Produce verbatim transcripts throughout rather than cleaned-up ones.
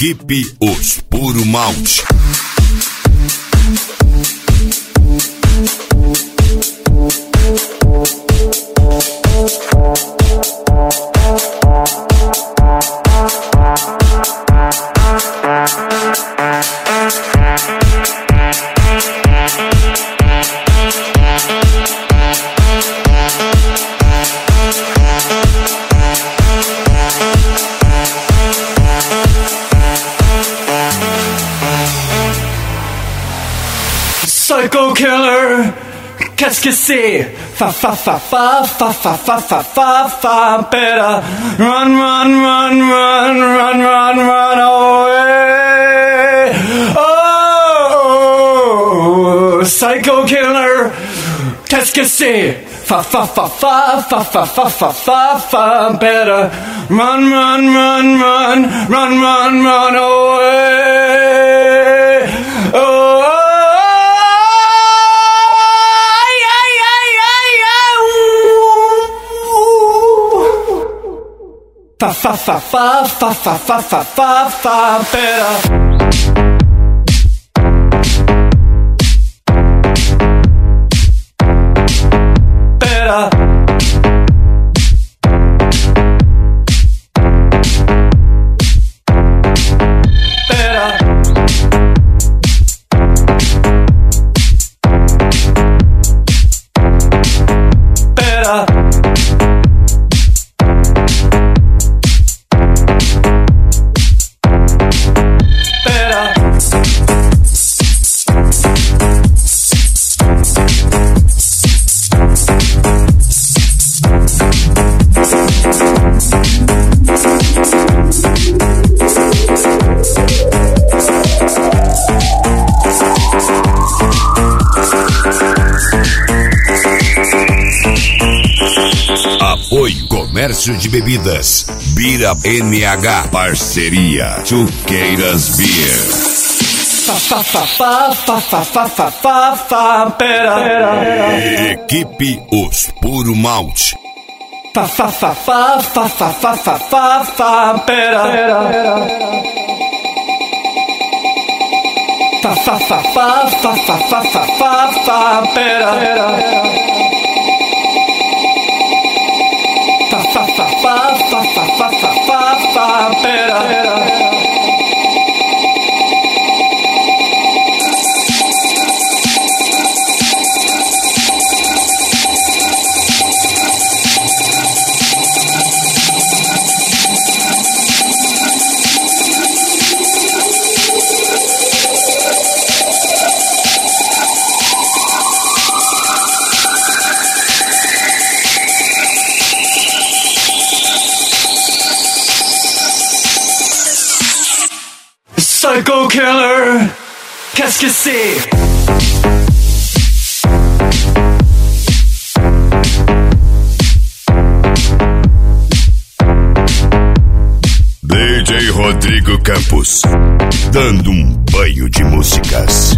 Equipe Os Puro Malte. Psycho killer, qu'est-ce que c'est? Fa fa fa fa fa fa fa fa fa fa. Better run, run, run, run, run, run, run away. Oh, psycho killer, qu'est-ce que c'est? Fa fa fa fa fa fa fa fa fa fa. Better run, run, run, run, run, run, run away. Oh. Fa fa fa fa fa fa fa fa fa fa. Better. Better. Apoio Comércio de Bebidas Bira N H. Parceria Chuqueiras Beer. Fa fa fa fa fa fa fa fa fa fa. Better. Equipe Os Puro Malte. Fa fa fa fa fa fa fa fa fa fa. Better. Fa fa fa fa fa fa fa fa fa fa. Better. Fa fa fa fa fa fa fa fa fa fa. Better. Psycho killer, qu'est-ce que c'est? D J Rodrigo Campos, dando um banho de músicas.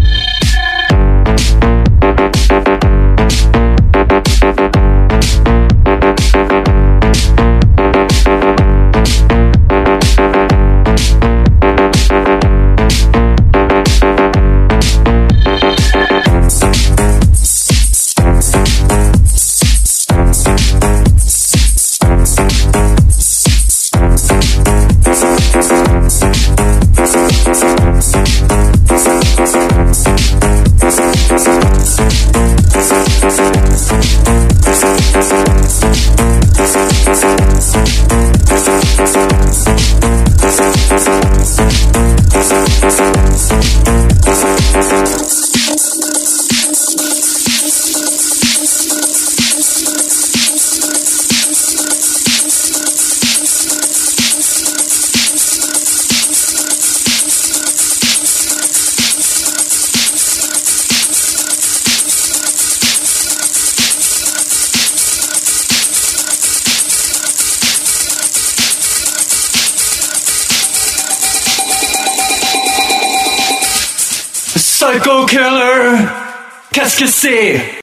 Psycho killer, qu'est-ce que c'est?